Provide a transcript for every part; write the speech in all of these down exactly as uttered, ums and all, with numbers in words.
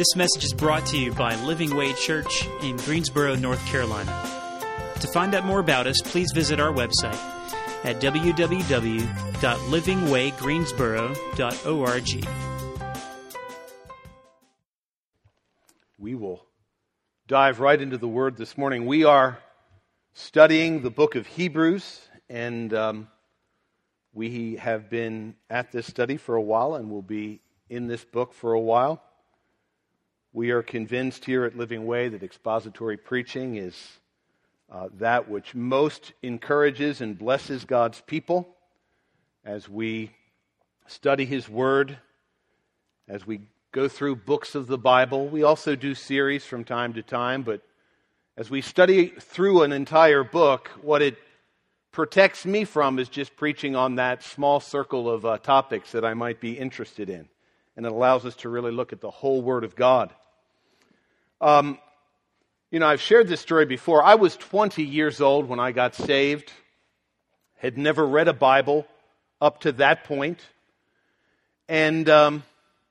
This message is brought to you by Living Way Church in Greensboro, North Carolina. To find out more about us, please visit our website at w w w dot living way greensboro dot org. We will dive right into the Word this morning. We are studying the book of Hebrews, and um, we have been at this study for a while and will be in this book for a while. We are convinced here at Living Way that expository preaching is uh, that which most encourages and blesses God's people as we study His Word, as we go through books of the Bible. We also do series from time to time, but as we study through an entire book, what it protects me from is just preaching on that small circle of uh, topics that I might be interested in. And it allows us to really look at the whole Word of God. Um, you know, I've shared this story before. I was twenty years old when I got saved, had never read a Bible up to that point, and um,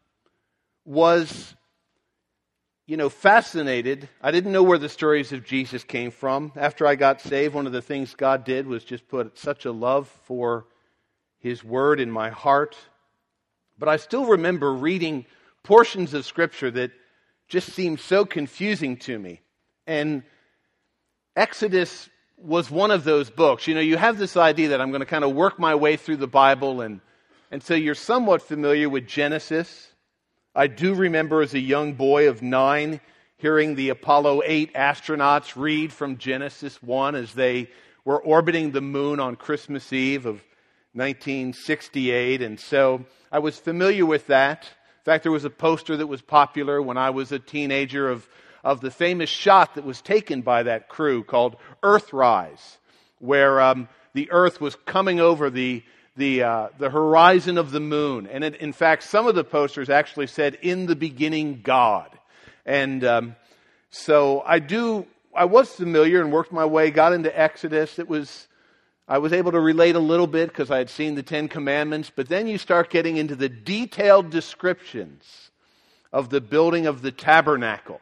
was, you know, fascinated. I didn't know where the stories of Jesus came from. After I got saved, one of the things God did was just put such a love for His Word in my heart. But I still remember reading portions of Scripture that just seemed so confusing to me. And Exodus was one of those books. You know, you have this idea that I'm going to kind of work my way through the Bible, and, and so you're somewhat familiar with Genesis. I do remember as a young boy of nine hearing the Apollo eight astronauts read from Genesis one as they were orbiting the moon on Christmas Eve of nineteen sixty-eight, and so I was familiar with that. In fact, there was a poster that was popular when I was a teenager of, of the famous shot that was taken by that crew called Earthrise, where um, the Earth was coming over the the uh, the horizon of the moon. And it, in fact, some of the posters actually said, "In the beginning, God." And um, so I do. I was familiar and worked my way, got into Exodus. It was. I was able to relate a little bit because I had seen the Ten Commandments, but then you start getting into the detailed descriptions of the building of the tabernacle.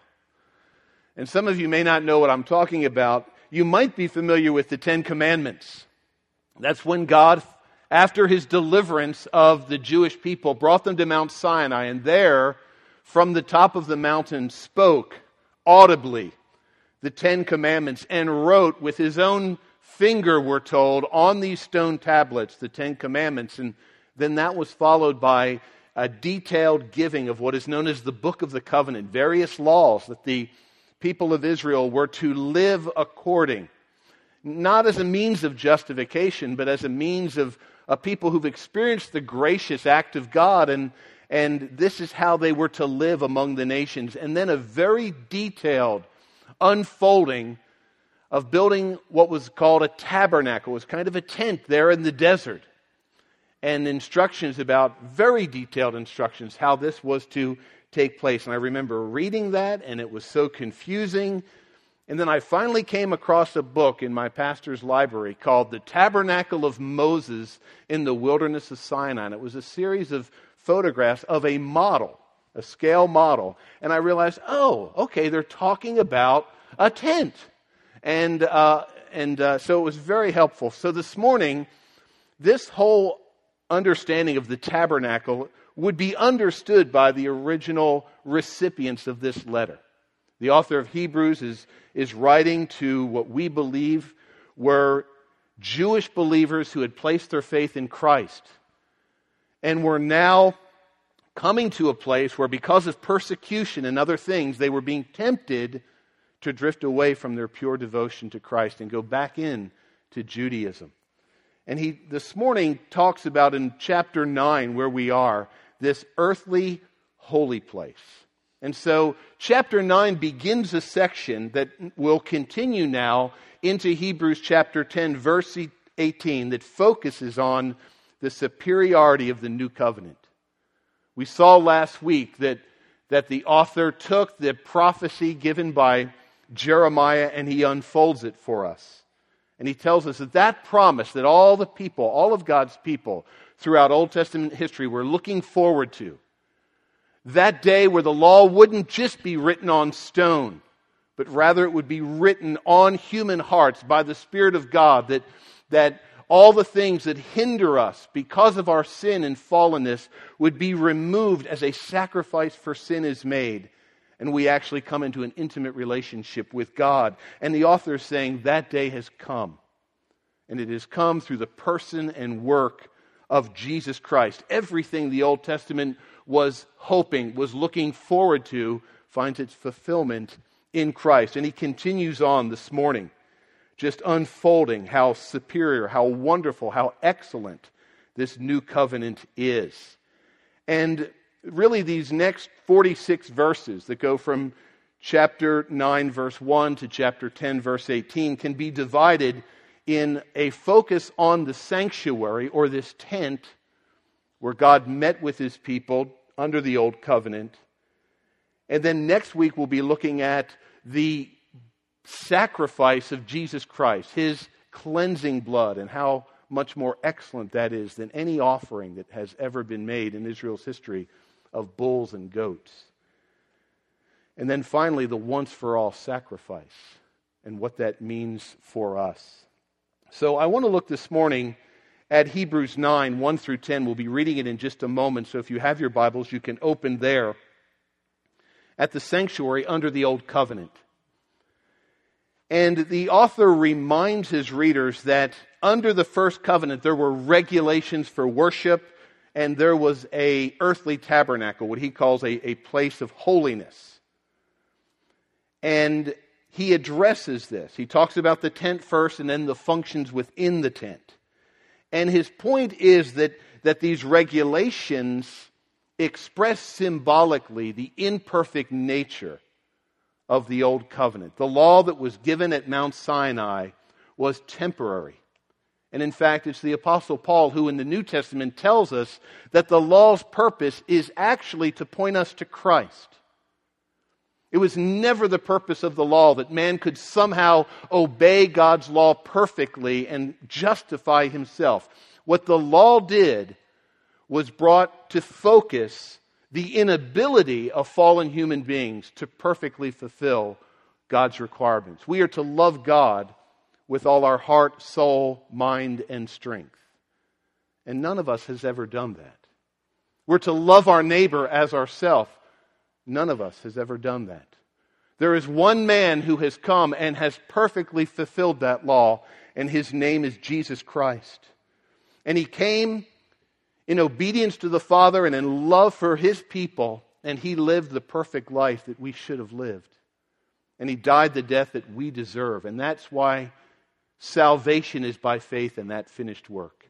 And some of you may not know what I'm talking about. You might be familiar with the Ten Commandments. That's when God, after His deliverance of the Jewish people, brought them to Mount Sinai, and there, from the top of the mountain, spoke audibly the Ten Commandments and wrote with His own finger, we're told, on these stone tablets, the Ten Commandments. And then that was followed by a detailed giving of what is known as the Book of the Covenant, various laws that the people of Israel were to live according, not as a means of justification, but as a means of a people who've experienced the gracious act of God, and, and this is how they were to live among the nations. And then a very detailed unfolding of building what was called a tabernacle. It was kind of a tent there in the desert. And instructions about, very detailed instructions, how this was to take place. And I remember reading that, and it was so confusing. And then I finally came across a book in my pastor's library called The Tabernacle of Moses in the Wilderness of Sinai. And it was a series of photographs of a model, a scale model. And I realized, oh, okay, they're talking about a tent. And uh, and uh, so it was very helpful. So this morning, this whole understanding of the tabernacle would be understood by the original recipients of this letter. The author of Hebrews is, is writing to what we believe were Jewish believers who had placed their faith in Christ and were now coming to a place where, because of persecution and other things, they were being tempted to drift away from their pure devotion to Christ and go back in to Judaism. And he this morning talks about in chapter nine, where we are, this earthly holy place. And so chapter nine begins a section that will continue now into Hebrews chapter ten, verse eighteen, that focuses on the superiority of the new covenant. We saw last week that, that the author took the prophecy given by Jeremiah and he unfolds it for us. And he tells us that that promise that all the people, all of God's people throughout Old Testament history were looking forward to, That day where the law wouldn't just be written on stone, but rather it would be written on human hearts by the Spirit of God, that, that all the things that hinder us because of our sin and fallenness would be removed as a sacrifice for sin is made. And we actually come into an intimate relationship with God. And the author is saying that day has come. And it has come through the person and work of Jesus Christ. Everything the Old Testament was hoping, was looking forward to, finds its fulfillment in Christ. And he continues on this morning, just unfolding how superior, how wonderful, how excellent this new covenant is. And really these next forty-six verses that go from chapter nine verse one to chapter ten verse eighteen can be divided in a focus on the sanctuary, or this tent where God met with his people under the old covenant. And then next week we'll be looking at the sacrifice of Jesus Christ, his cleansing blood, and how much more excellent that is than any offering that has ever been made in Israel's history of bulls and goats. And then finally, the once-for-all sacrifice and what that means for us. So I want to look this morning at Hebrews nine, one through ten. We'll be reading it in just a moment, so if you have your Bibles, you can open there at the sanctuary under the Old Covenant. And the author reminds his readers that under the first covenant there were regulations for worship, and there was a earthly tabernacle, what he calls a, a place of holiness. And he addresses this. He talks about the tent first and then the functions within the tent. And his point is that, that these regulations express symbolically the imperfect nature of the Old Covenant. The law that was given at Mount Sinai was temporary. And in fact, it's the Apostle Paul who in the New Testament tells us that the law's purpose is actually to point us to Christ. It was never the purpose of the law that man could somehow obey God's law perfectly and justify himself. What the law did was brought to focus the inability of fallen human beings to perfectly fulfill God's requirements. We are to love God with all our heart, soul, mind, and strength. And none of us has ever done that. We're to love our neighbor as ourselves. None of us has ever done that. There is one man who has come and has perfectly fulfilled that law, and his name is Jesus Christ. And he came in obedience to the Father and in love for his people, and he lived the perfect life that we should have lived. And he died the death that we deserve. And that's why salvation is by faith in that finished work.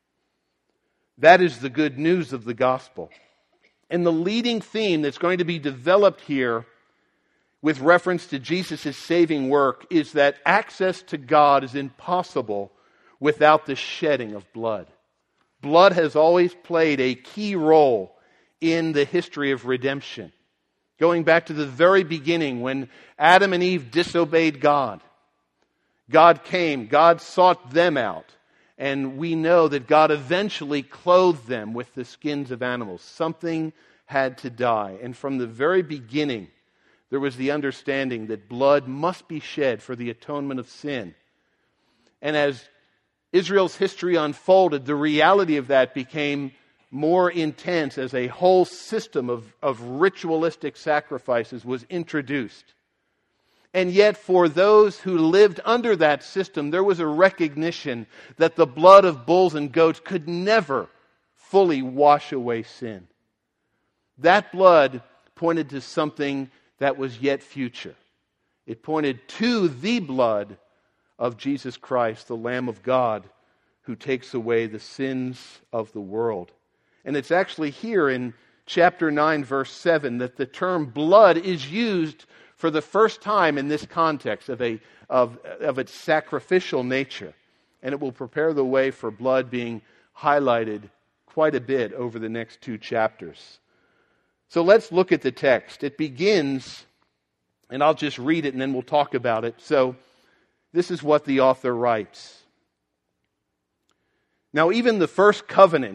That is the good news of the gospel. And the leading theme that's going to be developed here with reference to Jesus' saving work is that access to God is impossible without the shedding of blood. Blood has always played a key role in the history of redemption. Going back to the very beginning when Adam and Eve disobeyed God. God came, God sought them out, and we know that God eventually clothed them with the skins of animals. Something had to die. And from the very beginning, there was the understanding that blood must be shed for the atonement of sin. And as Israel's history unfolded, the reality of that became more intense as a whole system of, of ritualistic sacrifices was introduced. And yet for those who lived under that system, there was a recognition that the blood of bulls and goats could never fully wash away sin. That blood pointed to something that was yet future. It pointed to the blood of Jesus Christ, the Lamb of God, who takes away the sins of the world. And it's actually here in chapter nine, verse seven, that the term blood is used for the first time in this context of, a, of, of its sacrificial nature. And it will prepare the way for blood being highlighted quite a bit over the next two chapters. So let's look at the text. It begins, and I'll just read it and then we'll talk about it. So this is what the author writes. Now even the first covenant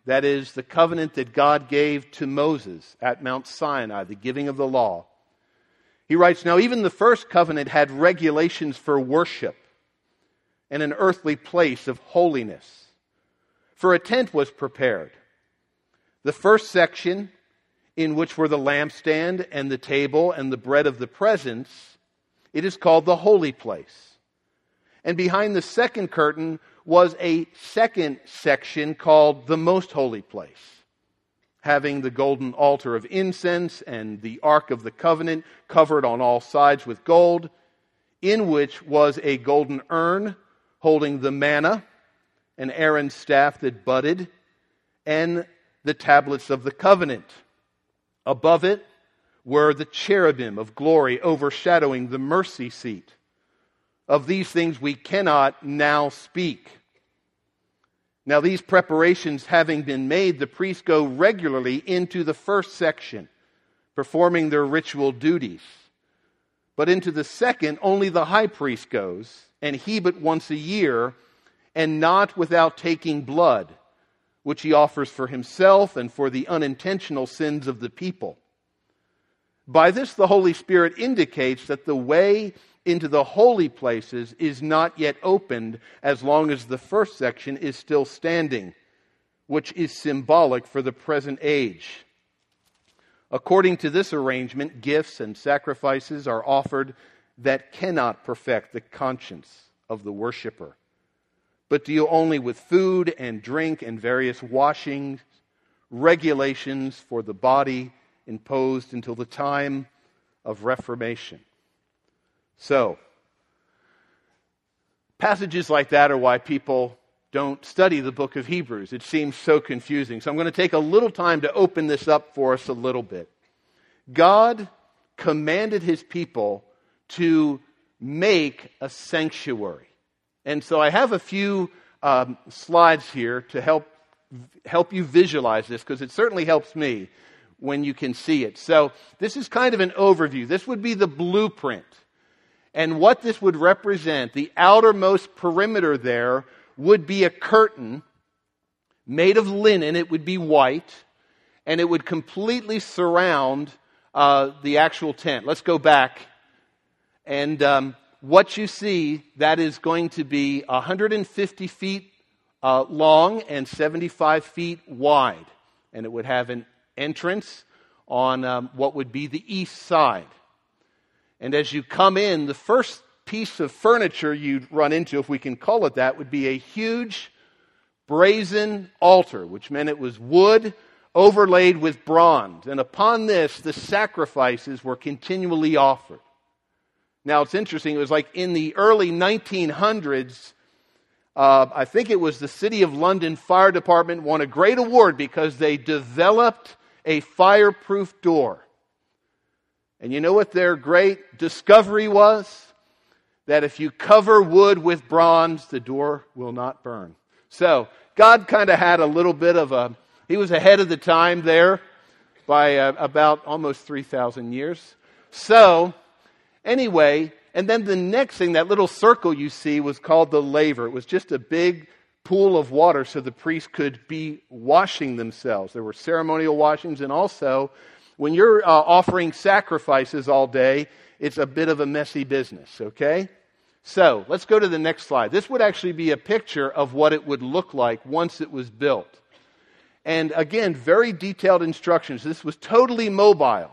That is, the covenant that God gave to Moses at Mount Sinai, the giving of the law. He writes, now even the first covenant had regulations for worship and an earthly place of holiness. For a tent was prepared. The first section, in which were the lampstand and the table and the bread of the presence, it is called the holy place. And behind the second curtain was a second section called the most holy place, having the golden altar of incense and the ark of the covenant covered on all sides with gold, in which was a golden urn holding the manna, and Aaron's staff that budded, and the tablets of the covenant. Above it were the cherubim of glory overshadowing the mercy seat. Of these things we cannot now speak. Now these preparations having been made, the priests go regularly into the first section, performing their ritual duties. But into the second, only the high priest goes, and he but once a year, and not without taking blood, which he offers for himself and for the unintentional sins of the people. By this the Holy Spirit indicates that the way into the holy places is not yet opened as long as the first section is still standing, which is symbolic for the present age. According to this arrangement, gifts and sacrifices are offered that cannot perfect the conscience of the worshiper, but deal only with food and drink and various washings, regulations for the body imposed until the time of Reformation. So, passages like that are why people don't study the book of Hebrews. It seems so confusing. So I'm going to take a little time to open this up for us a little bit. God commanded his people to make a sanctuary. And so I have a few um, slides here to help help you visualize this, because it certainly helps me when you can see it. So this is kind of an overview. This would be the blueprint. And what this would represent, the outermost perimeter there, would be a curtain made of linen. It would be white, and it would completely surround uh, the actual tent. Let's go back. And um, what you see, that is going to be one hundred fifty feet uh, long and seventy-five feet wide. And it would have an entrance on um, what would be the east side. And as you come in, the first piece of furniture you'd run into, if we can call it that, would be a huge brazen altar, which meant it was wood overlaid with bronze. And upon this, the sacrifices were continually offered. Now, it's interesting. It was like in the early nineteen hundreds, uh, I think it was the City of London Fire Department won a great award because they developed a fireproof door. And you know what their great discovery was? That if you cover wood with bronze, the door will not burn. So, God kind of had a little bit of a, he was ahead of the time there by uh, about almost three thousand years. So, anyway, and then the next thing, that little circle you see was called the laver. It was just a big pool of water so the priests could be washing themselves. There were ceremonial washings, and also when you're uh, offering sacrifices all day, it's a bit of a messy business, okay? So, let's go to the next slide. This would actually be a picture of what it would look like once it was built. And again, very detailed instructions. This was totally mobile.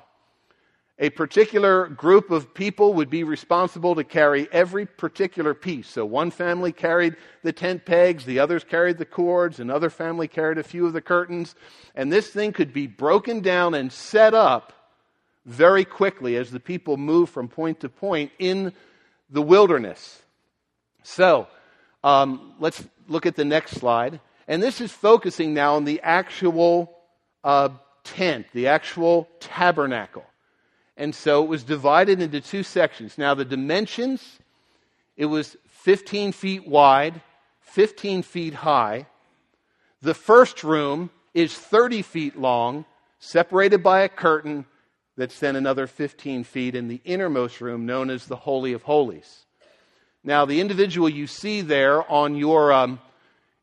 A particular group of people would be responsible to carry every particular piece. So one family carried the tent pegs, the others carried the cords, another family carried a few of the curtains. And this thing could be broken down and set up very quickly as the people moved from point to point in the wilderness. So, um, let's look at the next slide. And this is focusing now on the actual uh, tent, the actual tabernacle. And so it was divided into two sections. Now the dimensions, it was fifteen feet wide, fifteen feet high. The first room is thirty feet long, separated by a curtain that's then another fifteen feet in the innermost room known as the Holy of Holies. Now the individual you see there on your um,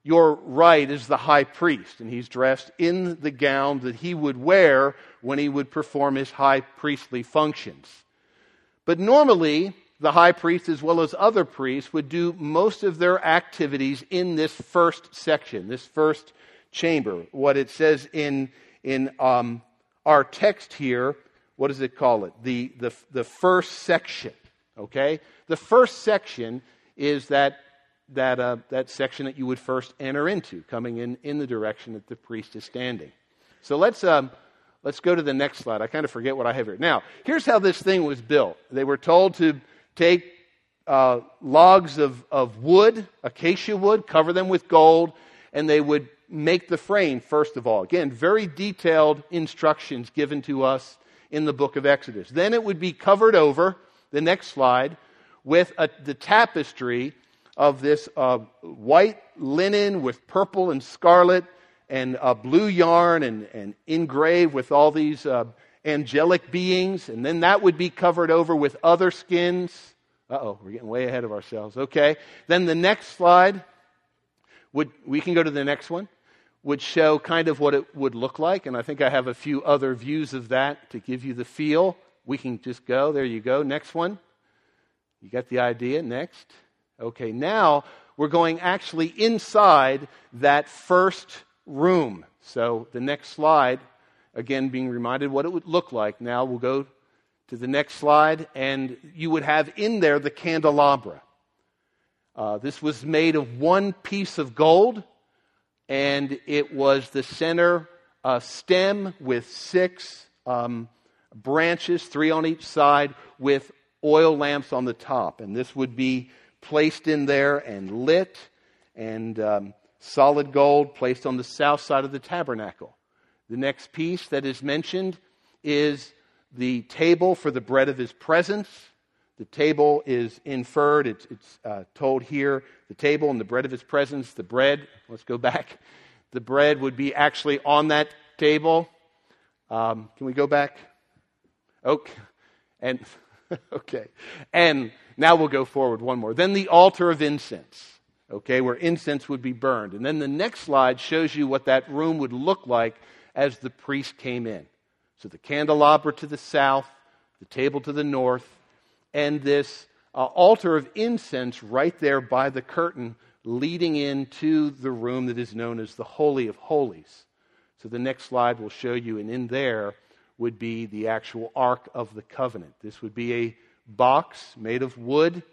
your right is the high priest, and he's dressed in the gown that he would wear when he would perform his high priestly functions. But normally, the high priest, as well as other priests, would do most of their activities in this first section, this first chamber. What it says in in um, our text here, what does it call it? The, the, the first section, okay? The first section is that, that, uh, that section that you would first enter into, coming in, in the direction that the priest is standing. So let's... Um, Let's go to the next slide. I kind of forget what I have here. Now, here's how this thing was built. They were told to take uh, logs of, of wood, acacia wood, cover them with gold, and they would make the frame, first of all. Again, very detailed instructions given to us in the book of Exodus. Then it would be covered over, the next slide, with a, the tapestry of this uh, white linen with purple and scarlet and uh, blue yarn and, and engraved with all these uh, angelic beings. And then that would be covered over with other skins. Uh-oh, we're getting way ahead of ourselves. Okay. Then the next slide, would we can go to the next one, would show kind of what it would look like. And I think I have a few other views of that to give you the feel. We can just go. There you go. Next one. You got the idea. Next. Okay, now we're going actually inside that first room. So the next slide, again, being reminded what it would look like. Now we'll go to the next slide, and you would have in there the candelabra. Uh, this was made of one piece of gold, and it was the center uh, stem with six um, branches, three on each side, with oil lamps on the top. And this would be placed in there and lit, and um, solid gold placed on the south side of the tabernacle. The next piece that is mentioned is the table for the bread of his presence. The table is inferred, it's, it's uh, told here, the table and the bread of his presence. The bread, let's go back. The bread would be actually on that table. Um, can we go back? Okay. And, okay. And now we'll go forward one more. Then the altar of incense. Okay, where incense would be burned. And then the next slide shows you what that room would look like as the priest came in. So the candelabra to the south, the table to the north, and this uh, altar of incense right there by the curtain leading into the room that is known as the Holy of Holies. So the next slide will show you, and in there would be the actual Ark of the Covenant. This would be a box made of wood,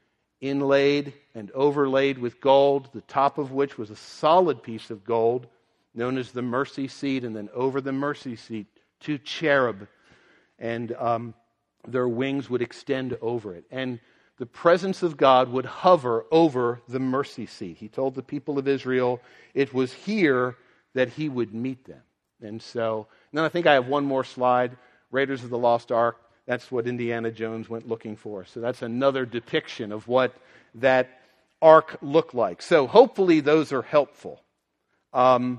inlaid and overlaid with gold, the top of which was a solid piece of gold known as the mercy seat, and then over the mercy seat, two cherub, and um, their wings would extend over it. And the presence of God would hover over the mercy seat. He told the people of Israel it was here that he would meet them. And so, and then I think I have one more slide, Raiders of the Lost Ark. That's what Indiana Jones went looking for. So that's another depiction of what that ark looked like. So hopefully those are helpful. Um,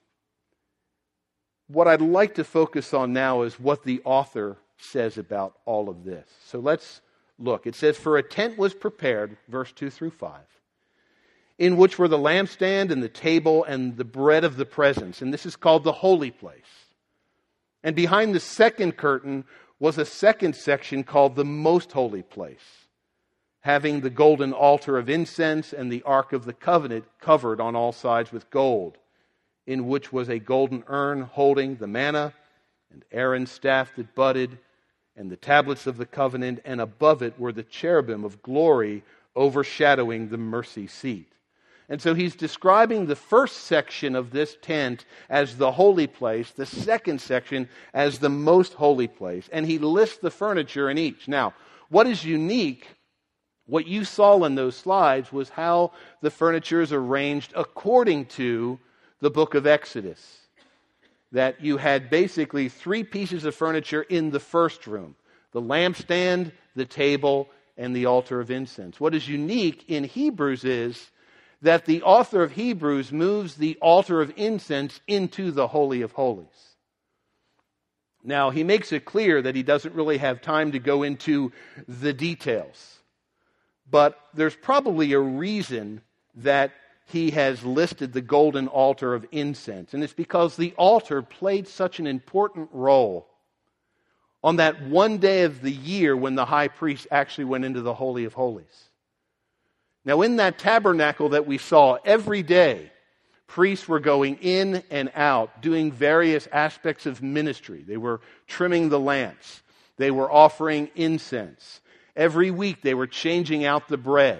what I'd like to focus on now is what the author says about all of this. So let's look. It says, "For a tent was prepared," verse two through five, "in which were the lampstand and the table and the bread of the presence." And this is called the holy place. "And behind the second curtain was a second section called the most holy place, having the golden altar of incense and the Ark of the Covenant covered on all sides with gold, in which was a golden urn holding the manna, and Aaron's staff that budded, and the tablets of the covenant, and above it were the cherubim of glory overshadowing the mercy seat." And so he's describing the first section of this tent as the holy place, the second section as the most holy place. And he lists the furniture in each. Now, what is unique, what you saw in those slides, was how the furniture is arranged according to the book of Exodus. That you had basically three pieces of furniture in the first room: the lampstand, the table, and the altar of incense. What is unique in Hebrews is that the author of Hebrews moves the altar of incense into the Holy of Holies. Now, he makes it clear that he doesn't really have time to go into the details. But there's probably a reason that he has listed the golden altar of incense. And it's because the altar played such an important role on that one day of the year when the high priest actually went into the Holy of Holies. Now, in that tabernacle that we saw, every day, priests were going in and out, doing various aspects of ministry. They were trimming the lamps. They were offering incense. Every week, they were changing out the bread.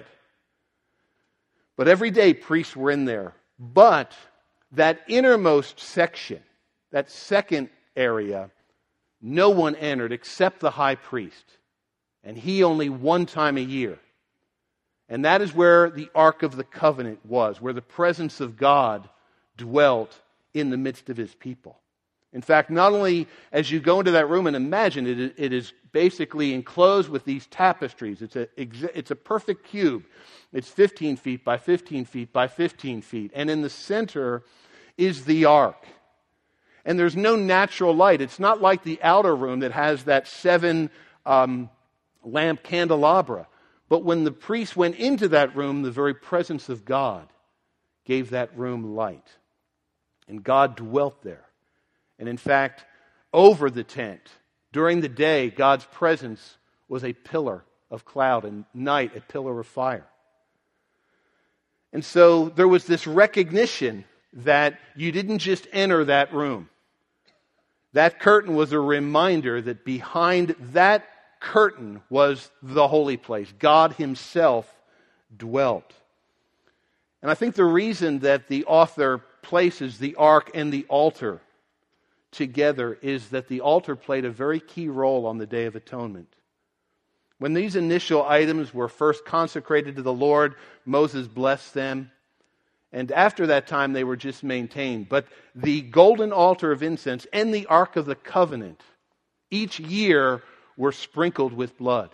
But every day, priests were in there. But that innermost section, that second area, no one entered except the high priest. And he only one time a year. And that is where the Ark of the Covenant was, where the presence of God dwelt in the midst of his people. In fact, not only as you go into that room and imagine it, it is basically enclosed with these tapestries. It's a, it's a perfect cube. It's fifteen feet by fifteen feet by fifteen feet. And in the center is the Ark. And there's no natural light. It's not like the outer room that has that seven um, lamp candelabra. But when the priest went into that room, the very presence of God gave that room light. And God dwelt there. And in fact, over the tent, during the day, God's presence was a pillar of cloud, and night a pillar of fire. And so there was this recognition that you didn't just enter that room. That curtain was a reminder that behind that curtain was the holy place. God himself dwelt. And I think the reason that the author places the ark and the altar together is that the altar played a very key role on the Day of Atonement. When these initial items were first consecrated to the Lord, Moses blessed them. And after that time, they were just maintained. But the golden altar of incense and the Ark of the Covenant, each year were sprinkled with blood.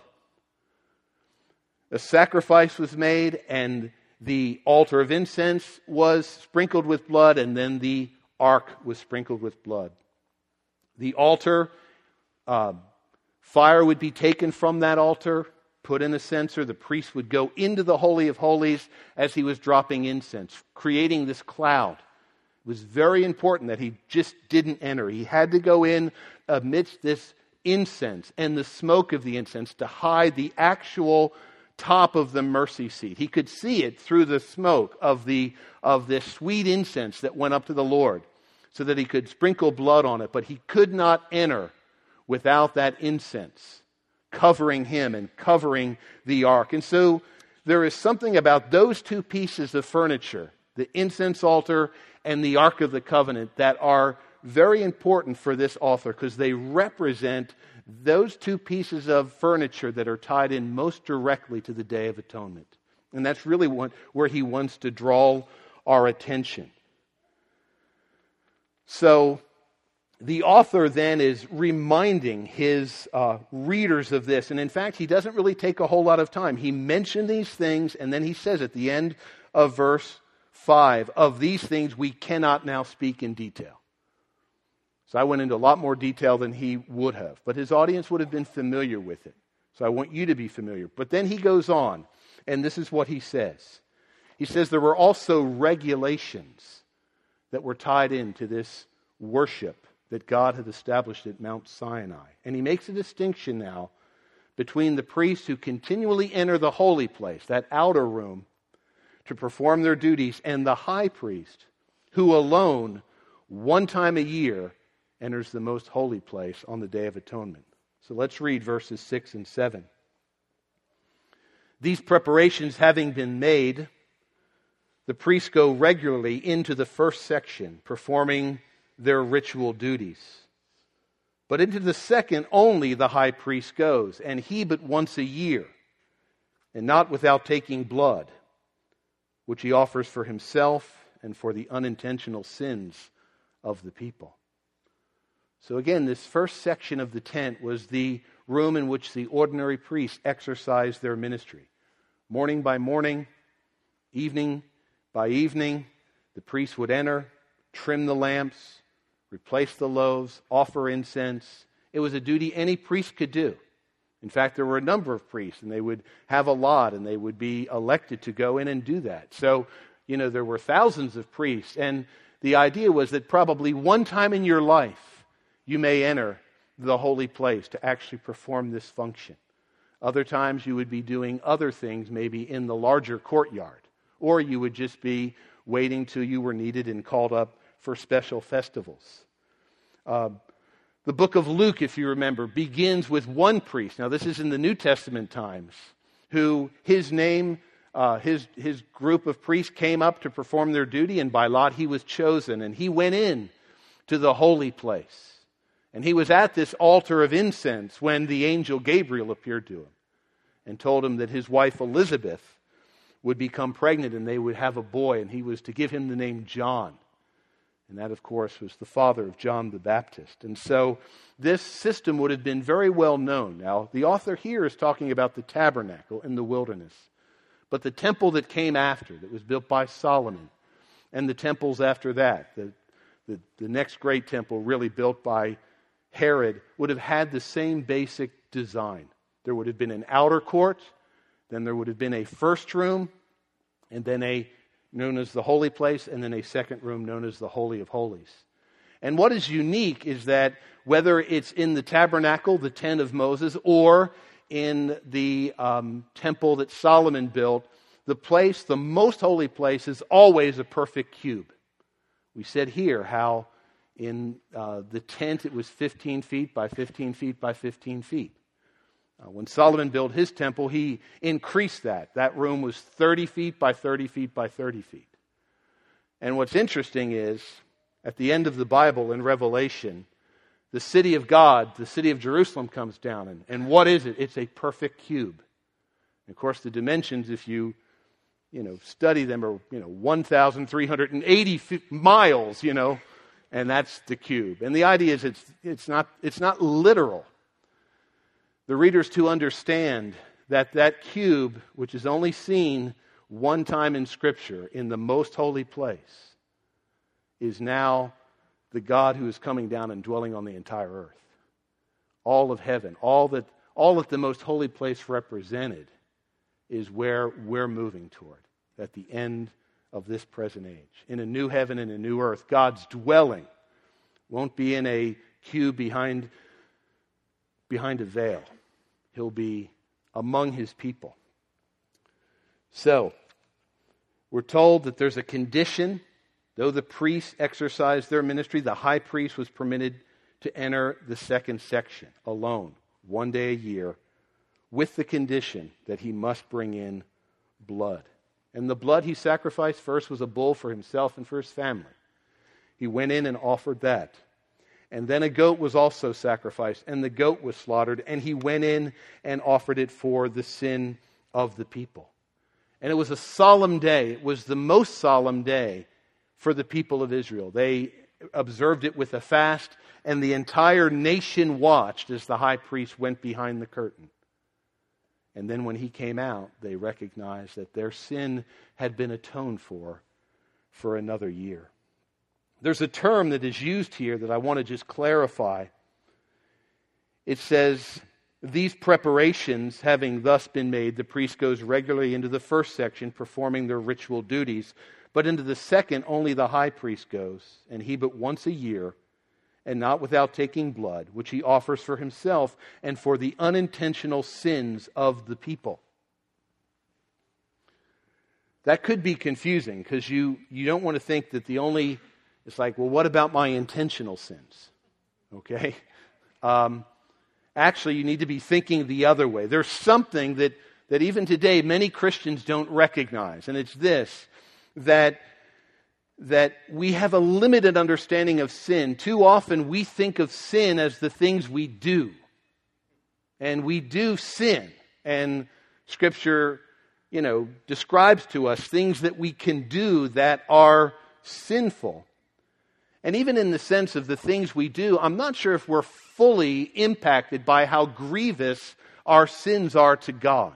A sacrifice was made, and the altar of incense was sprinkled with blood, and then the ark was sprinkled with blood. The altar, uh, fire would be taken from that altar, put in a censer. The priest would go into the Holy of Holies as he was dropping incense, creating this cloud. It was very important that he just didn't enter. He had to go in amidst this incense and the smoke of the incense to hide the actual top of the mercy seat. He could see it through the smoke of the of this sweet incense that went up to the Lord, so that he could sprinkle blood on it. But he could not enter without that incense covering him and covering the ark. And so there is something about those two pieces of furniture, the incense altar and the Ark of the Covenant, that are very important for this author, because they represent those two pieces of furniture that are tied in most directly to the Day of Atonement. And that's really what, where he wants to draw our attention. So the author then is reminding his uh, readers of this. And in fact, he doesn't really take a whole lot of time. He mentioned these things, and then he says at the end of verse five, of these things we cannot now speak in detail. So I went into a lot more detail than he would have. But his audience would have been familiar with it. So I want you to be familiar. But then he goes on, and this is what he says. He says there were also regulations that were tied into this worship that God had established at Mount Sinai. And he makes a distinction now between the priests who continually enter the holy place, that outer room, to perform their duties, and the high priest, who alone, one time a year, enters the most holy place on the Day of Atonement. So let's read verses six and seven. These preparations having been made, the priests go regularly into the first section, performing their ritual duties. But into the second only the high priest goes, and he but once a year, and not without taking blood, which he offers for himself and for the unintentional sins of the people. So again, this first section of the tent was the room in which the ordinary priests exercised their ministry. Morning by morning, evening by evening, the priests would enter, trim the lamps, replace the loaves, offer incense. It was a duty any priest could do. In fact, there were a number of priests, and they would have a lot, and they would be elected to go in and do that. So you know, there were thousands of priests. And the idea was that probably one time in your life, you may enter the holy place to actually perform this function. Other times you would be doing other things, maybe in the larger courtyard. Or you would just be waiting till you were needed and called up for special festivals. Uh, the book of Luke, if you remember, begins with one priest. Now this is in the New Testament times, who his name, uh, his, his group of priests came up to perform their duty, and by lot he was chosen. And he went in to the holy place. And he was at this altar of incense when the angel Gabriel appeared to him and told him that his wife Elizabeth would become pregnant and they would have a boy, and he was to give him the name John. And that, of course, was the father of John the Baptist. And so this system would have been very well known. Now, the author here is talking about the tabernacle in the wilderness. But the temple that came after, that was built by Solomon, and the temples after that, the, the, the next great temple really built by Herod, would have had the same basic design. There would have been an outer court, then there would have been a first room, and then a known as the holy place, and then a second room known as the Holy of Holies. And what is unique is that whether it's in the tabernacle, the tent of Moses, or in the um, temple that Solomon built, the place, the most holy place, is always a perfect cube. We said here how in uh, the tent it was fifteen feet by fifteen feet by fifteen feet. Uh, when Solomon built his temple, he increased that. That room was thirty feet by thirty feet by thirty feet. And what's interesting is, at the end of the Bible in Revelation, the city of God, the city of Jerusalem, comes down. And, and what is it? It's a perfect cube. And of course, the dimensions, if you you know study them, are you know one thousand three hundred eighty miles. You know, and that's the cube. And the idea is, it's it's not it's not literal. The readers to understand that that cube, which is only seen one time in Scripture, in the most holy place, is now the God who is coming down and dwelling on the entire earth. All of heaven, all that, all that the most holy place represented is where we're moving toward at the end of this present age. In a new heaven and a new earth, God's dwelling won't be in a cube behind behind a veil. He'll be among his people. So, we're told that there's a condition. Though the priests exercised their ministry, the high priest was permitted to enter the second section alone, one day a year, with the condition that he must bring in blood. And the blood he sacrificed first was a bull for himself and for his family. He went in and offered that. And then a goat was also sacrificed, and the goat was slaughtered, and he went in and offered it for the sin of the people. And it was a solemn day. It was the most solemn day for the people of Israel. They observed it with a fast, and the entire nation watched as the high priest went behind the curtain. And then when he came out, they recognized that their sin had been atoned for for another year. There's a term that is used here that I want to just clarify. It says, these preparations having thus been made, the priest goes regularly into the first section, performing their ritual duties. But into the second, only the high priest goes, and he but once a year, and not without taking blood, which he offers for himself and for the unintentional sins of the people. That could be confusing, because you, you don't want to think that the only... It's like, well, what about my intentional sins? Okay? Um, actually, you need to be thinking the other way. There's something that, that even today many Christians don't recognize, and it's this, that, that we have a limited understanding of sin. Too often we think of sin as the things we do. And we do sin. And Scripture, you know, describes to us things that we can do that are sinful. And even in the sense of the things we do, I'm not sure if we're fully impacted by how grievous our sins are to God.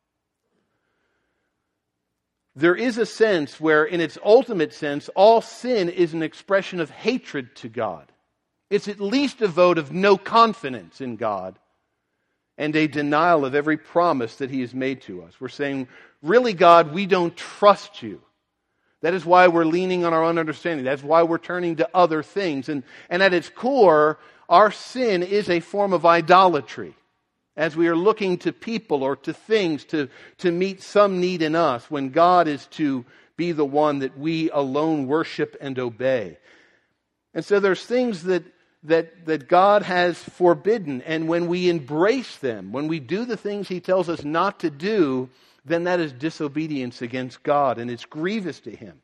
There is a sense where, in its ultimate sense, all sin is an expression of hatred to God. It's at least a vote of no confidence in God and a denial of every promise that He has made to us. We're saying, really, God, we don't trust You. That is why we're leaning on our own understanding. That's why we're turning to other things. And, and at its core, our sin is a form of idolatry. As we are looking to people or to things to, to meet some need in us, when God is to be the one that we alone worship and obey. And so there's things that, that, that God has forbidden, and when we embrace them, when we do the things He tells us not to do, then that is disobedience against God, and it's grievous to Him.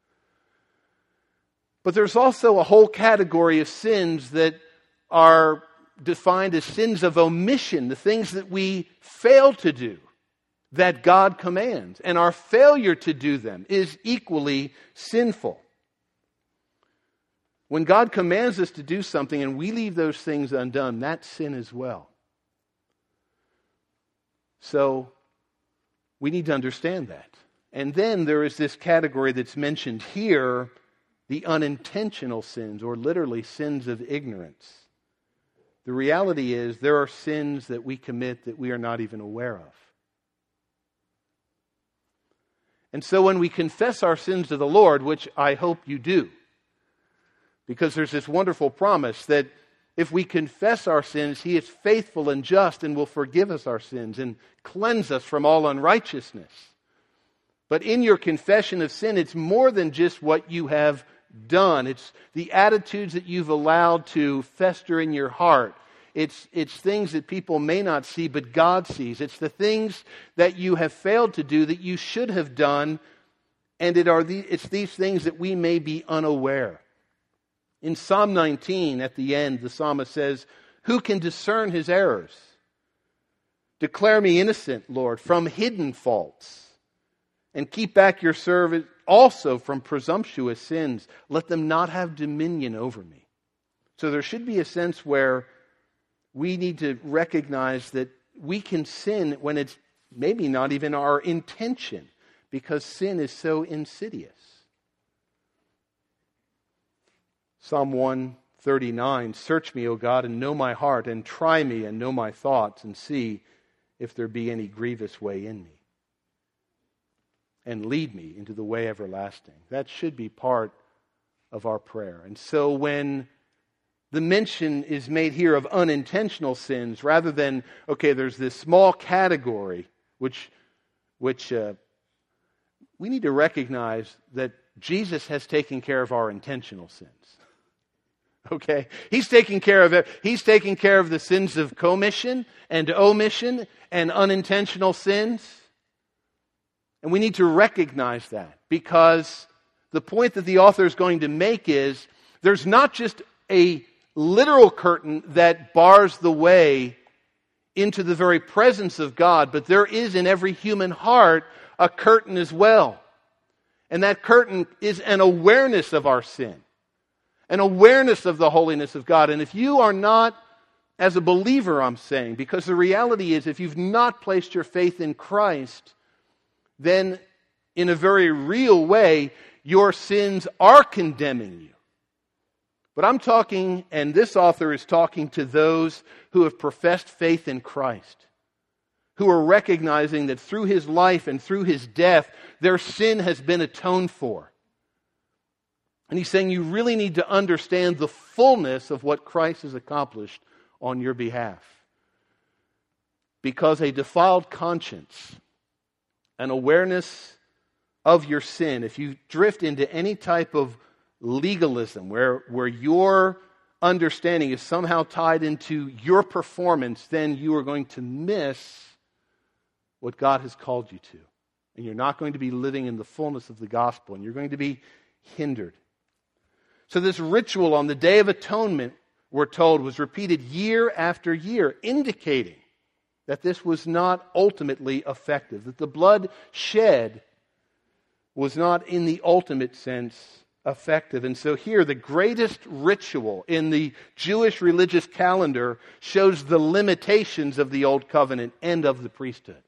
But there's also a whole category of sins that are defined as sins of omission, the things that we fail to do that God commands. And our failure to do them is equally sinful. When God commands us to do something and we leave those things undone, that's sin as well. So we need to understand that. And then there is this category that's mentioned here, the unintentional sins, or literally sins of ignorance. The reality is there are sins that we commit that we are not even aware of. And so when we confess our sins to the Lord, which I hope you do, because there's this wonderful promise that if we confess our sins, He is faithful and just and will forgive us our sins and cleanse us from all unrighteousness. But in your confession of sin, it's more than just what you have done. It's the attitudes that you've allowed to fester in your heart. It's, it's things that people may not see, but God sees. It's the things that you have failed to do that you should have done, and it are the, it's these things that we may be unaware. In Psalm nineteen, at the end, the psalmist says, "Who can discern his errors? Declare me innocent, Lord, from hidden faults, and keep back your servant also from presumptuous sins. Let them not have dominion over me." So there should be a sense where we need to recognize that we can sin when it's maybe not even our intention, because sin is so insidious. Psalm one thirty-nine, "Search me, O God, and know my heart, and try me and know my thoughts, and see if there be any grievous way in me. And lead me into the way everlasting." That should be part of our prayer. And so when the mention is made here of unintentional sins, rather than, okay, there's this small category, which, which uh, we need to recognize that Jesus has taken care of our intentional sins. Okay? He's taking care of it. He's taking care of the sins of commission and omission and unintentional sins. And we need to recognize that, because the point that the author is going to make is there's not just a literal curtain that bars the way into the very presence of God, but there is in every human heart a curtain as well. And that curtain is an awareness of our sin, an awareness of the holiness of God. And if you are not, as a believer, I'm saying, because the reality is if you've not placed your faith in Christ, then in a very real way, your sins are condemning you. But I'm talking, and this author is talking to those who have professed faith in Christ, who are recognizing that through His life and through His death, their sin has been atoned for. And he's saying you really need to understand the fullness of what Christ has accomplished on your behalf. Because a defiled conscience, an awareness of your sin, if you drift into any type of legalism where, where your understanding is somehow tied into your performance, then you are going to miss what God has called you to. And you're not going to be living in the fullness of the gospel, and you're going to be hindered. So this ritual on the Day of Atonement, we're told, was repeated year after year, indicating that this was not ultimately effective, that the blood shed was not in the ultimate sense effective. And so here, the greatest ritual in the Jewish religious calendar shows the limitations of the Old Covenant and of the priesthood.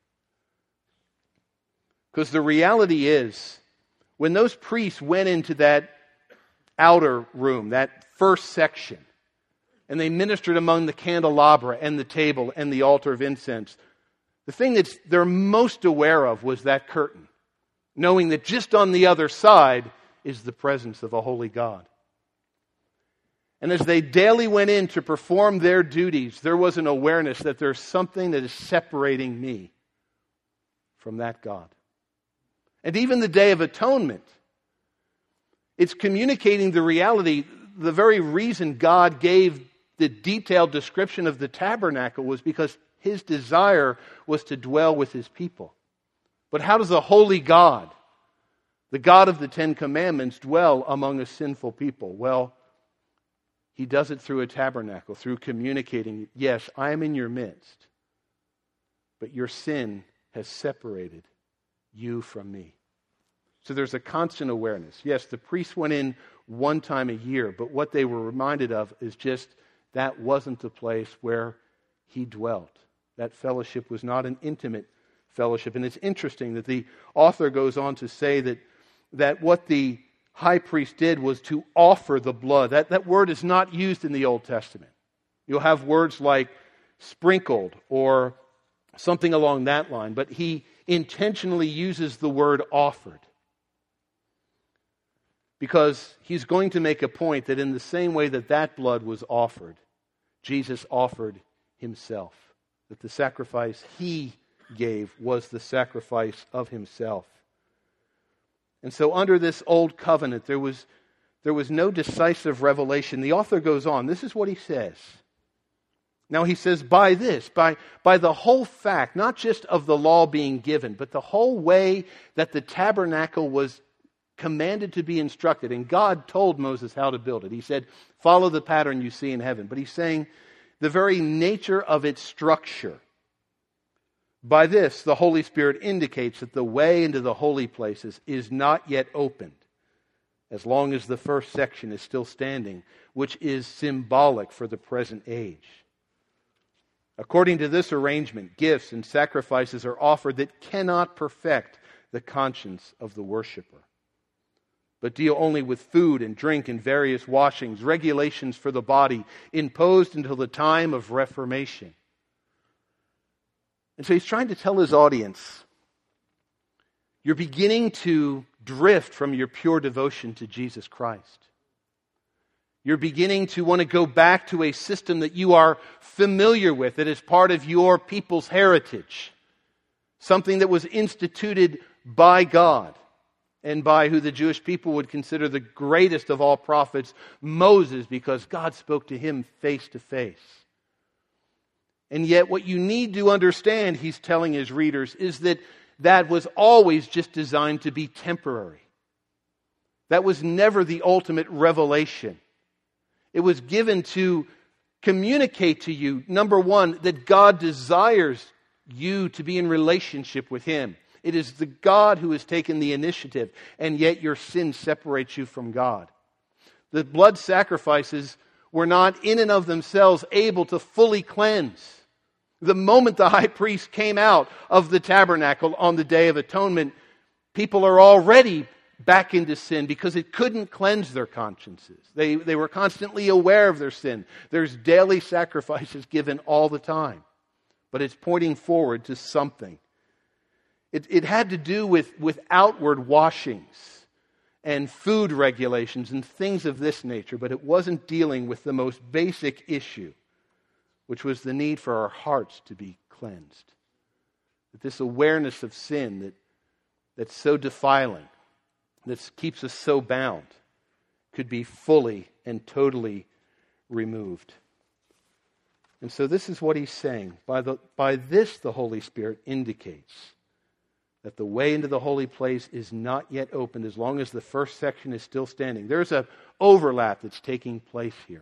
Because the reality is, when those priests went into that outer room, that first section, and they ministered among the candelabra and the table and the altar of incense, the thing that they're most aware of was that curtain. knowing that just on the other side is the presence of a holy God. And as they daily went in to perform their duties, there was an awareness that there's something that is separating me from that God. And even the Day of Atonement, it's communicating the reality. The very reason God gave the detailed description of the tabernacle was because His desire was to dwell with His people. But how does a holy God, the God of the Ten Commandments, dwell among a sinful people? Well, He does it through a tabernacle, through communicating, yes, I am in your midst, but your sin has separated you from me. So there's a constant awareness. Yes, the priests went in one time a year, but what they were reminded of is just that wasn't the place where He dwelt. That fellowship was not an intimate fellowship. And it's interesting that the author goes on to say that, that what the high priest did was to offer the blood. That, that word is not used in the Old Testament. You'll have words like sprinkled or something along that line, but he intentionally uses the word offered. Because he's going to make a point that in the same way that that blood was offered, Jesus offered Himself. That the sacrifice He gave was the sacrifice of Himself. And so under this old covenant, there was, there was no decisive revelation. The author goes on. This is what he says. Now he says, by this, by, by the whole fact, not just of the law being given, but the whole way that the tabernacle was commanded to be instructed. And God told Moses how to build it. He said, follow the pattern you see in heaven. But he's saying the very nature of its structure. By this, the Holy Spirit indicates that the way into the holy places is not yet opened, as long as the first section is still standing, which is symbolic for the present age. According to this arrangement, gifts and sacrifices are offered that cannot perfect the conscience of the worshiper, but deal only with food and drink and various washings, regulations for the body, imposed until the time of Reformation. And so he's trying to tell his audience, you're beginning to drift from your pure devotion to Jesus Christ. You're beginning to want to go back to a system that you are familiar with, that is part of your people's heritage. Something that was instituted by God and by who the Jewish people would consider the greatest of all prophets, Moses, because God spoke to him face to face. And yet what you need to understand, he's telling his readers, is that that was always just designed to be temporary. That was never the ultimate revelation. It was given to communicate to you, number one, that God desires you to be in relationship with Him. It is the God who has taken the initiative, and yet your sin separates you from God. The blood sacrifices were not in and of themselves able to fully cleanse. The moment the high priest came out of the tabernacle on the Day of Atonement, people are already back into sin because it couldn't cleanse their consciences. They, they were constantly aware of their sin. There's daily sacrifices given all the time. But it's pointing forward to something. It, it had to do with, with outward washings and food regulations and things of this nature, but it wasn't dealing with the most basic issue, which was the need for our hearts to be cleansed. That this awareness of sin that, that's so defiling, that keeps us so bound, could be fully and totally removed. And so this is what he's saying. By, the, by this the Holy Spirit indicates that the way into the holy place is not yet opened as long as the first section is still standing. There's an overlap that's taking place here.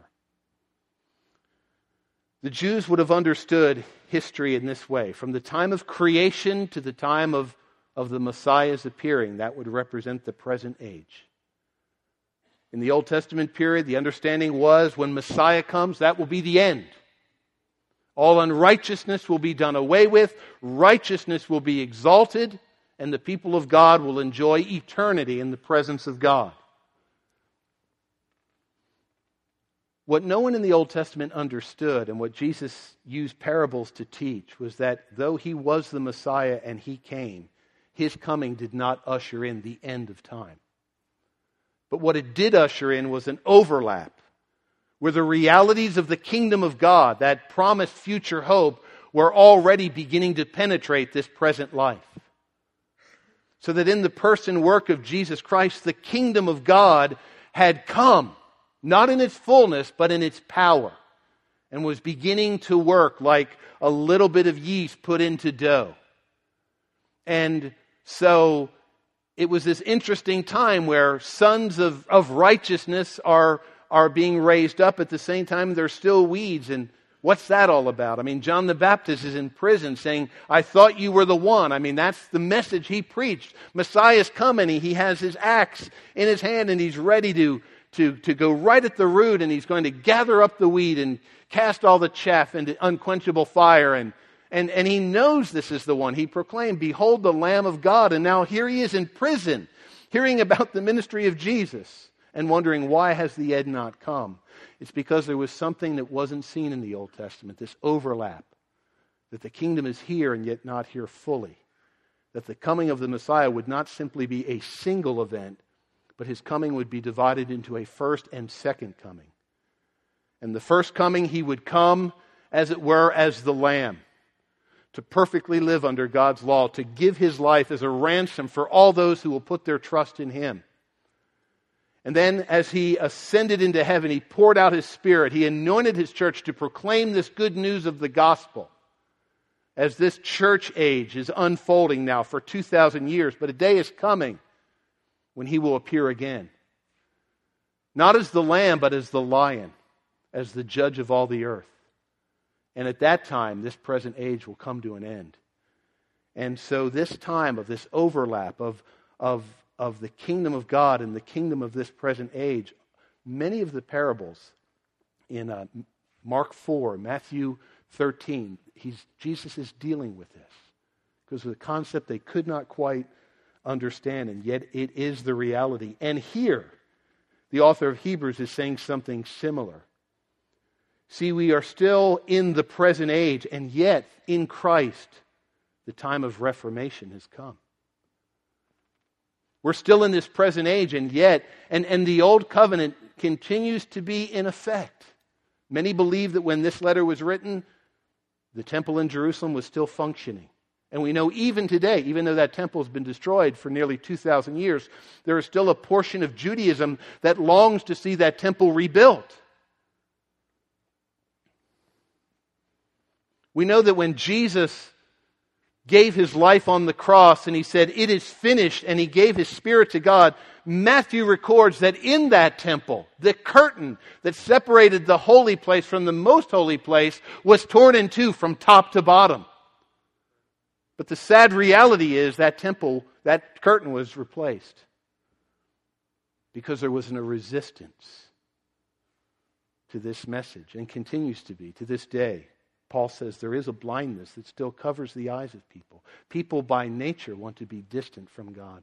The Jews would have understood history in this way. From the time of creation to the time of, of the Messiah's appearing, that would represent the present age. In the Old Testament period, the understanding was when Messiah comes, that will be the end. All unrighteousness will be done away with, righteousness will be exalted, and the people of God will enjoy eternity in the presence of God. What no one in the Old Testament understood, and what Jesus used parables to teach, was that though He was the Messiah and He came, his coming did not usher in the end of time. But what it did usher in was an overlap where the realities of the kingdom of God, that promised future hope, were already beginning to penetrate this present life. So that in the person work of Jesus Christ, the kingdom of God had come, not in its fullness, but in its power, and was beginning to work like a little bit of yeast put into dough. And so it was this interesting time where sons of, of righteousness are, are being raised up. At the same time, there's still weeds. And what's that all about? I mean, John the Baptist is in prison saying, I thought you were the one. I mean, that's the message he preached. Messiah's coming. He has his axe in his hand and he's ready to, to, to go right at the root, and he's going to gather up the wheat and cast all the chaff into unquenchable fire. And And, and he knows this is the one. He proclaimed, behold the Lamb of God. And now here he is in prison, hearing about the ministry of Jesus and wondering, why has the end not come? It's because there was something that wasn't seen in the Old Testament, this overlap, that the kingdom is here and yet not here fully. That the coming of the Messiah would not simply be a single event, but his coming would be divided into a first and second coming. And the first coming, he would come, as it were, as the Lamb, to perfectly live under God's law, to give his life as a ransom for all those who will put their trust in him. And then as he ascended into heaven, he poured out his Spirit. He anointed his church to proclaim this good news of the gospel. As this church age is unfolding now for two thousand years, but a day is coming when he will appear again. Not as the Lamb, but as the Lion, as the judge of all the earth. And at that time, this present age will come to an end. And so this time of this overlap of, of, of the kingdom of God and the kingdom of this present age, many of the parables in uh, Mark four, Matthew thirteen, he's, Jesus is dealing with this. Because of the concept they could not quite understand, and yet it is the reality. And here, the author of Hebrews is saying something similar. See, we are still in the present age, and yet in Christ, the time of reformation has come. We're still in this present age, and yet, and, and the old covenant continues to be in effect. Many believe that when this letter was written, the temple in Jerusalem was still functioning. And we know even today, even though that temple has been destroyed for nearly two thousand years, there is still a portion of Judaism that longs to see that temple rebuilt. We know that when Jesus gave his life on the cross and he said, it is finished, and he gave his Spirit to God, Matthew records that in that temple, the curtain that separated the holy place from the most holy place was torn in two from top to bottom. But the sad reality is that temple, that curtain was replaced because there was a resistance to this message, and continues to be to this day. Paul says there is a blindness that still covers the eyes of people. People by nature want to be distant from God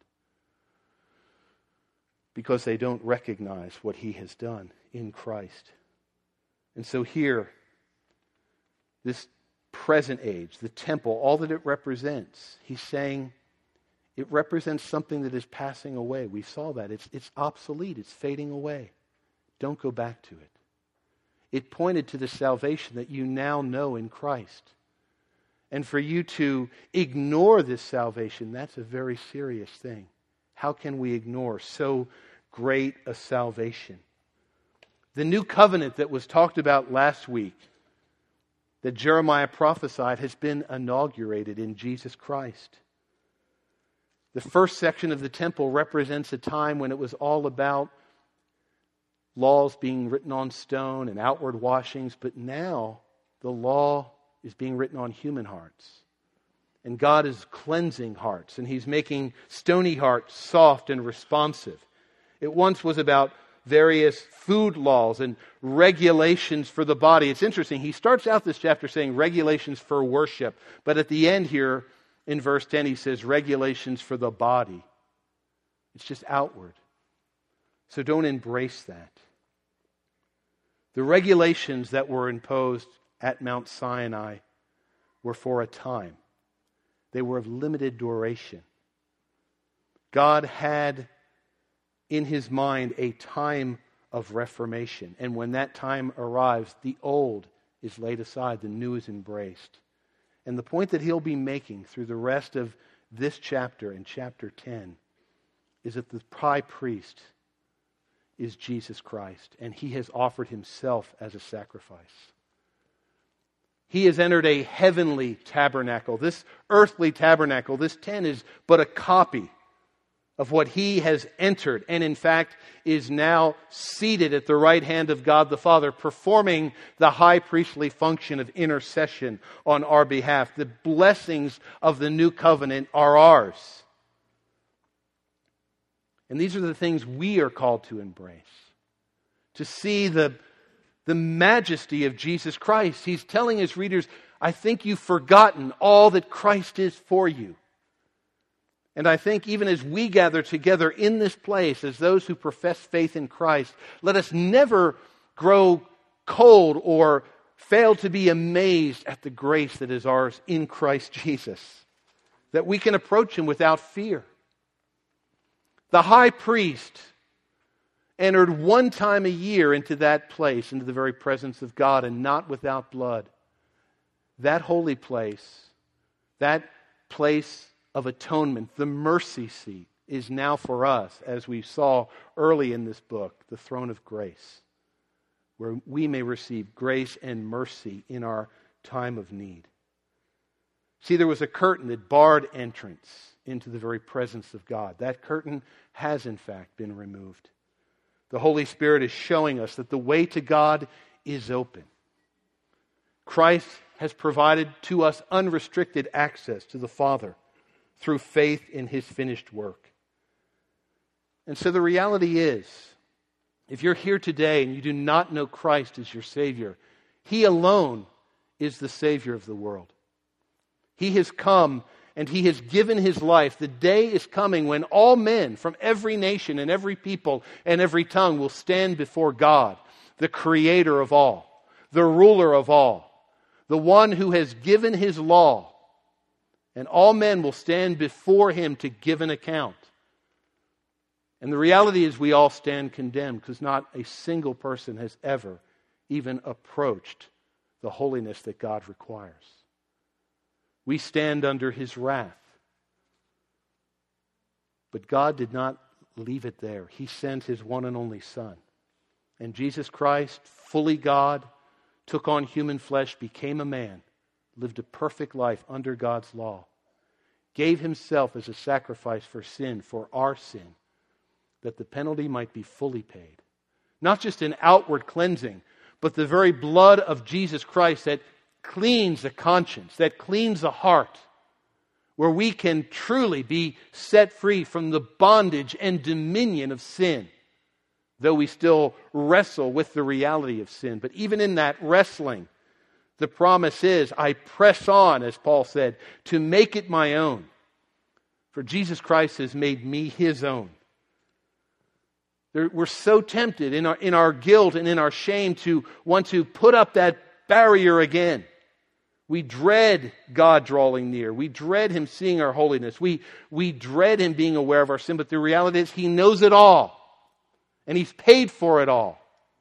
because they don't recognize what he has done in Christ. And so here, this present age, the temple, all that it represents, he's saying it represents something that is passing away. We saw that. It's, it's obsolete. It's fading away. Don't go back to it. It pointed to the salvation that you now know in Christ. And for you to ignore this salvation, that's a very serious thing. How can we ignore so great a salvation? The new covenant that was talked about last week, that Jeremiah prophesied, has been inaugurated in Jesus Christ. The first section of the temple represents a time when it was all about laws being written on stone and outward washings, but now the law is being written on human hearts. And God is cleansing hearts, and he's making stony hearts soft and responsive. It once was about various food laws and regulations for the body. It's interesting. He starts out this chapter saying regulations for worship, but at the end here in verse ten he says regulations for the body. It's just outward. So don't embrace that. The regulations that were imposed at Mount Sinai were for a time. They were of limited duration. God had in his mind a time of reformation. And when that time arrives, the old is laid aside, the new is embraced. And the point that he'll be making through the rest of this chapter and chapter ten is that the high priest is Jesus Christ, and he has offered himself as a sacrifice. He has entered a heavenly tabernacle. This earthly tabernacle, this tent, is but a copy of what he has entered, and in fact is now seated at the right hand of God the Father, performing the high priestly function of intercession on our behalf. The blessings of the new covenant are ours. And these are the things we are called to embrace. To see the, the majesty of Jesus Christ. He's telling his readers, I think you've forgotten all that Christ is for you. And I think even as we gather together in this place, as those who profess faith in Christ, let us never grow cold or fail to be amazed at the grace that is ours in Christ Jesus. That we can approach him without fear. The high priest entered one time a year into that place, into the very presence of God, and not without blood. That holy place, that place of atonement, the mercy seat, is now for us, as we saw early in this book, the throne of grace, where we may receive grace and mercy in our time of need. See, there was a curtain that barred entrance into the very presence of God. That curtain has in fact been removed. The Holy Spirit is showing us that the way to God is open. Christ has provided to us unrestricted access to the Father through faith in his finished work. And so the reality is, if you're here today and you do not know Christ as your Savior, he alone is the Savior of the world. He has come and he has given his life. The day is coming when all men from every nation and every people and every tongue will stand before God, the Creator of all, the ruler of all, the one who has given his law. And all men will stand before him to give an account. And the reality is we all stand condemned because not a single person has ever even approached the holiness that God requires. We stand under his wrath. But God did not leave it there. He sent his one and only Son. And Jesus Christ, fully God, took on human flesh, became a man, lived a perfect life under God's law, gave himself as a sacrifice for sin, for our sin, that the penalty might be fully paid. Not just an outward cleansing, but the very blood of Jesus Christ that cleans the conscience, that cleans the heart, where we can truly be set free from the bondage and dominion of sin, though we still wrestle with the reality of sin. But even in that wrestling, the promise is, I press on, as Paul said, to make it my own. For Jesus Christ has made me his own. We're so tempted in our, in our guilt and in our shame to want to put up that barrier again. We dread God drawing near. We dread him seeing our holiness. We, we dread him being aware of our sin. But the reality is he knows it all. And he's paid for it all.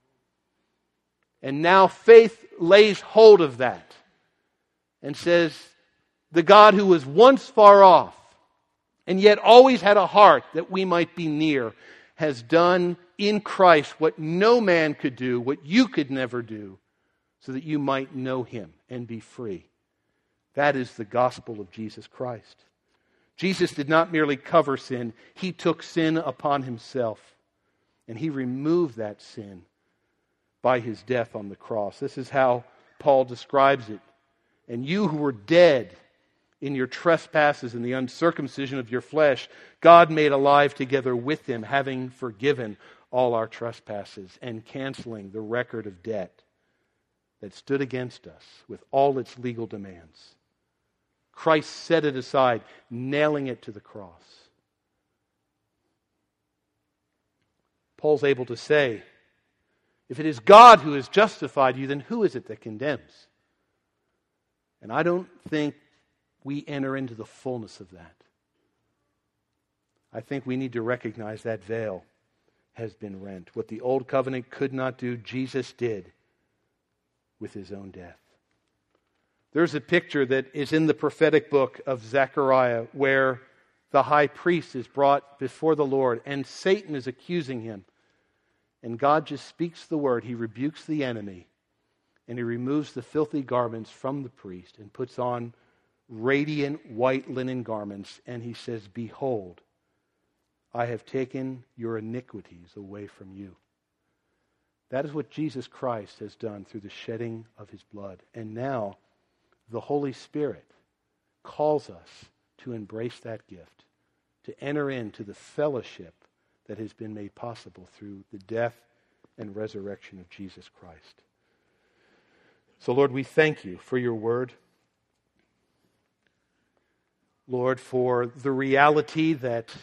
And now faith lays hold of that and says, the God who was once far off and yet always had a heart that we might be near has done in Christ what no man could do, what you could never do, so that you might know him and be free. That is the gospel of Jesus Christ. Jesus did not merely cover sin, he took sin upon himself. And he removed that sin by his death on the cross. This is how Paul describes it. And you who were dead in your trespasses and the uncircumcision of your flesh, God made alive together with him, having forgiven all our trespasses and canceling the record of debt that stood against us with all its legal demands. Christ set it aside, nailing it to the cross. Paul's able to say, if it is God who has justified you, then who is it that condemns? And I don't think we enter into the fullness of that. I think we need to recognize that veil has been rent. What the old covenant could not do, Jesus did with his own death. There's a picture that is in the prophetic book of Zechariah where the high priest is brought before the Lord and Satan is accusing him. And God just speaks the word. He rebukes the enemy and he removes the filthy garments from the priest and puts on radiant white linen garments. And he says, "Behold, I have taken your iniquities away from you." That is what Jesus Christ has done through the shedding of his blood. And now the Holy Spirit calls us to embrace that gift, to enter into the fellowship that has been made possible through the death and resurrection of Jesus Christ. So, Lord, we thank you for your word. Lord, for the reality that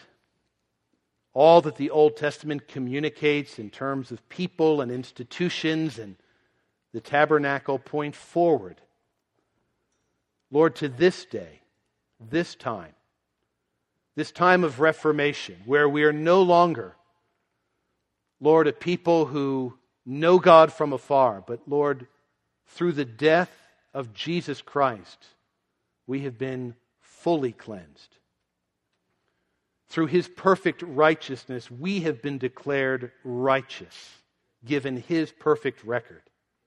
all that the Old Testament communicates in terms of people and institutions and the tabernacle point forward, Lord, to this day, this time, this time of Reformation, where we are no longer, Lord, a people who know God from afar, but Lord, through the death of Jesus Christ, we have been fully cleansed. Through his perfect righteousness, we have been declared righteous, given his perfect record.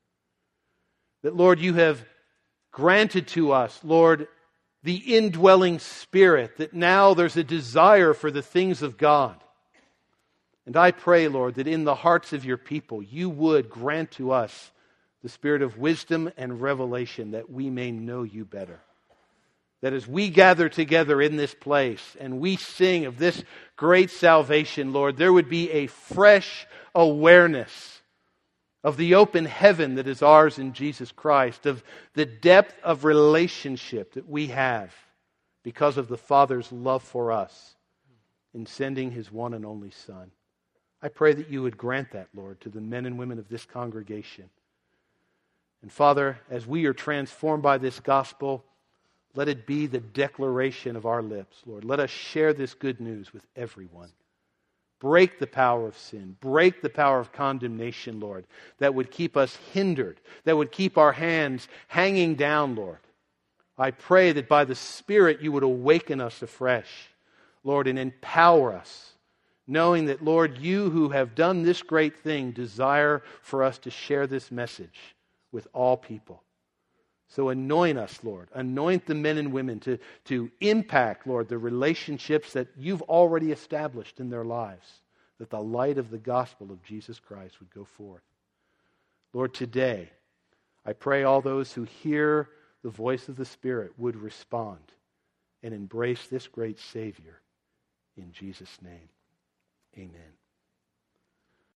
That, Lord, you have granted to us, Lord, the indwelling Spirit, that now there's a desire for the things of God. And I pray, Lord, that in the hearts of your people, you would grant to us the spirit of wisdom and revelation that we may know you better. That as we gather together in this place and we sing of this great salvation, Lord, there would be a fresh awareness of the open heaven that is ours in Jesus Christ, of the depth of relationship that we have because of the Father's love for us in sending his one and only Son. I pray that you would grant that, Lord, to the men and women of this congregation. And Father, as we are transformed by this gospel, let it be the declaration of our lips, Lord. Let us share this good news with everyone. Break the power of sin. Break the power of condemnation, Lord, that would keep us hindered, that would keep our hands hanging down, Lord. I pray that by the Spirit you would awaken us afresh, Lord, and empower us, knowing that, Lord, you who have done this great thing desire for us to share this message with all people. So anoint us, Lord. Anoint the men and women to, to impact, Lord, the relationships that you've already established in their lives, that the light of the gospel of Jesus Christ would go forth. Lord, today, I pray all those who hear the voice of the Spirit would respond and embrace this great Savior. In Jesus' name, amen.